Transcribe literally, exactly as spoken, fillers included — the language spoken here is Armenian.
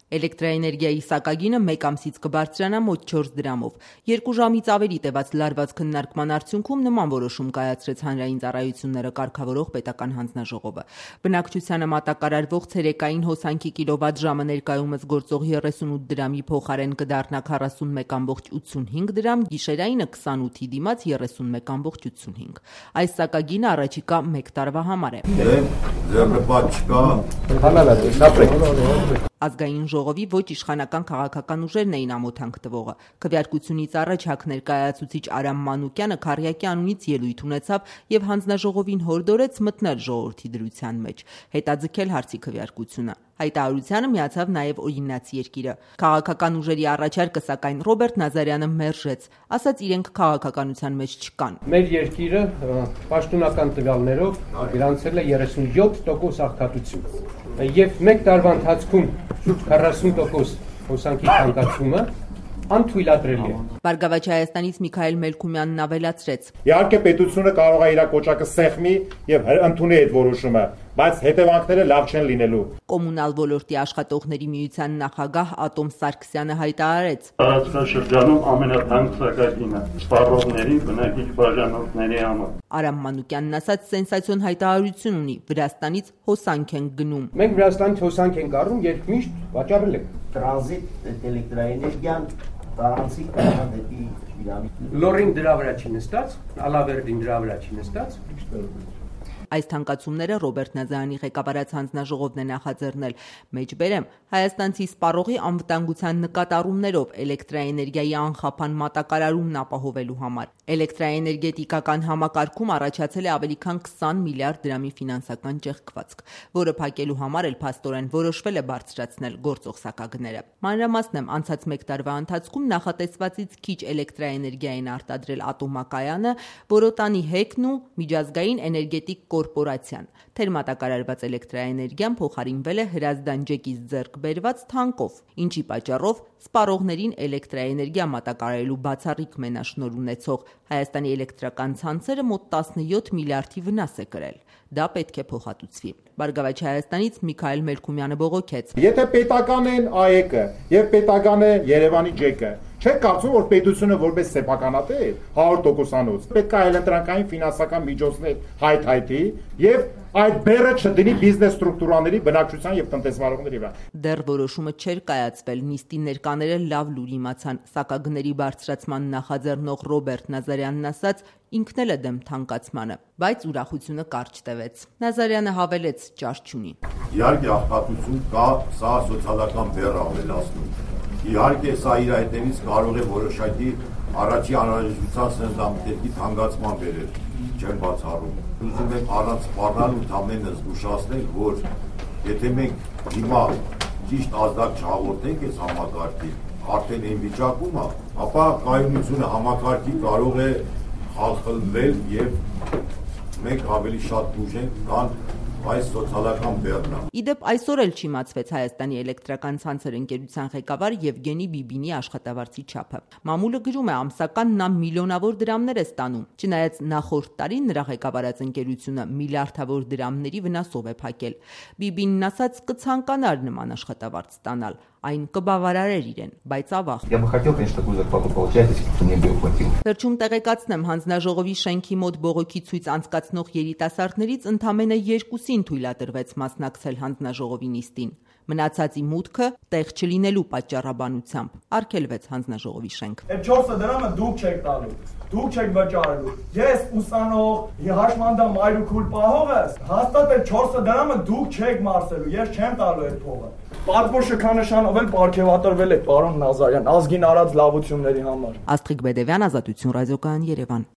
Էլեկտրաէներգիայի սակագինը մեկ ամսից կբարձրանա մոտ չորս դրամով։ Երկու ժամից ավելի տևած լարված քննարկման արդյունքում նման որոշում կայացրեց Հանրային ծառայությունները կարգավորող պետական հանձնաժողովը։ Բնակչությանը մատակարարվող ցերեկային հոսանքի կիլովատժամը ներկայումս գործող երեսունութ դրամի փոխարեն կդառնա քառասունմեկ կόμma ութսունհինգ դրամ, գիշերայինը քսանութի դիմաց երեսունմեկ կόμma ութսունհինգ։ Այս սակագինը առաջիկա մեկ տարվա համար է։ Ազգային ժողովի ոչ իշխանական քաղաքական ուժերն էին ամոթանք տվողը։ Քվեարկությունից առաջ ՀԱԿ ներկայացուցիչ Արամ Մանուկյանը Քառյակի անունից ելույթ ունեցավ եւ հանձնաժողովին հորդորեց մտնել ժողովրդի դրության մեջ, հետաձգել հարցի քվեարկությունը։ Հայտարարությանը միացավ նաև Օրինաց երկիրը։ Քաղաքական ուժերի առաջարկը, սակայն Ռոբերտ Նազարյանը մերժեց, ասաց իրենք քաղաքականության մեջ չկան։ Մեր երկիրը պաշտոնական տվյալներով գրանցել է երեսունյոթ տոկոս աղքատություն։ Եվ մեկ տարվա ընթացքում շուրջ քառասուն տոկոս հոսանքի թանկացումը անթույլատրելի է։ Բարգավաճ Հայաստանից Միքայել Մելքումյանն ավելացրեց. Իհարկե պետությունը կարող է իր կոճակը սեղմի եւ ընդունի այդ որոշումը, բայց հետևանքները լավ չեն լինելու։ Կոմունալ ոլորտի աշխատողների միության նախագահ Ատոմ Սարգսյանը հայտարարեց. Տարածքաշրջանում ամենաթանկ սակագինը սպառողների, բնակիչ բաժանորդների համար։ Արամ Մանուկյանն ասաց սենսացիոն հայտարարություն ունի. Վրաստանից հոսանք են գնում։ Մենք Վրաստանից հոսանք ենք առնում, երբ միշտ վաճառել ենք։ Տրանզիտ էլեկտրաէներգիան տարանցիկ դեպի Իրանի։ Լորին դրա վրա չի նստած, Ալավերդին դրա վրա չի նստած։ Այս թանկացումները Ռոբերտ Նազարյանի ղեկավարած հանձնաժողովն է նախաձեռնել։ Մեջբերեմ, հայաստանցի սպառողի անվտանգության նկատառումներով էլեկտրաէներգիայի անխափան մատակարարումն ապահովելու համար։ Էլեկտրաէներգետիկական համակարգում առաջացել է ավելի քան քսան միլիարդ դրամի ֆինանսական ճեղքվածք, որը փակելու համար էլ փաստորեն որոշվել է բարձրացնել գործող սակագները։ Մանրամասն եմ, անցած մեկ տարվա ընթացքում նախատեսվածից քիչ էլեկտրաէներգիա են արտադրել Ատոմակայանը, Որոտանի ՀԵԿ-ն ու Միջազգային էներգետիկ կորպորացիան։ Թերմատակարարված էլեկտրաէներգիան փոխարինվել է Հրազդան ջեկից ձեռք բերված թանկով, ինչի պատճառով սպառողներին էլեկտրաէներգիա մատակարարելու բացառիկ մենաշնորհ ունեցող Հայաստանի էլեկտրական ցանցերը մոտ տասնյոթ միլիարդի վնաս է կրել։ Դա պետք է փոխհատուցվի։ Բարգավաճ Հայաստանից Միքայել Մելքումյանը բողոքեց. Եթե պետական են ԱԵԿ-ը եւ պետական է Երևանի ջեկը, չեք կարծում, որ պետությունը որպես սեփականատեր հարյուր տոկոսանոց պետք է այլընտրանքային ֆինանսական միջոցներ հայթայթի եւ այդ բեռը չդնի բիզնես ստրուկտուրաների, բնակչության եւ տնտեսվարողների վրա։ Դեռ որոշումը չէր կայացվել, նիստի ներկաները լավ լուր իմացան, սակագների բարձրացման նախաձեռնող Ռոբերտ Նազարյանն ասաց, ինքն էլ է դեմ թանկացմանը, բայց ուրախությունը կարճ տևեց։ Նազարյանը հավելեց, ճար չունի։ Իհարկե աղքատություն կա, սա սոցիալական բեռ ավելացնում։ Իհարկե սա իր հետևից կարող է որոշակի առաջի անհրաժեշտության սննդամթերքի թանկացման բերել, չեմ բացառում։ Ուզում եմ առանց սպառնալ ու ամենը զգուշացնել, որ եթե մենք հիմա ճիշտ ազդակ չհաղորդենք այս համակարգին, արդեն այն վիճակում է, ապա կայունությունը համակարգի կարող է խախտվել եւ մենք ավելի շատ բուժենք, քան այս սոցիալական բեռնը։ Իդեպ այսօր էլ չիմացվեց Հայաստանի էլեկտրական ցանցեր ընկերության ղեկավար Եվգենի Բիբինի աշխատավարձի չափը։ Մամուլը գրում է, ամսական նա միլիոնավոր դրամներ է ստանում, չնայած նախորդ տարի նրա ղեկավարած ընկերությունը միլիարդավոր դրամների վնասով է փակել։ Բիբինն ասաց, կցանկանար նման աշխատավարձ ստանալ, այն կբավարարեր իրեն, բայց ավաղ։ Վերջում տեղեկացնեմ, հանձնաժողովի շենքի մոտ բողոքի ցույց անցկացնող երիտասարդներից ընդամենը երկուսին թույլատրվեց մասնակցել հանձնաժողովի նիստին։ Մնացածի մուտքը տեղ չլինելու պատճառաբանությամբ արգելվեց հանձնաժողովի շենք։ Այդ չորս դրամը դուք չեք տալու, դուք չեք վճարելու։ Ես ուսանող, հաշմանդամ այրուքուլ պահողս, հաստատ այդ չորս դրամը դուք չեք մարսելու, ես չեմ տալու այդ փողը։ Պատվո շքանշանով էլ պարգևատրվել է պարոն Նազարյան ազգին արած լավությունների համար։ Աստղիկ Բեդևյան, Ազատություն ռադիոկայան, Երևան։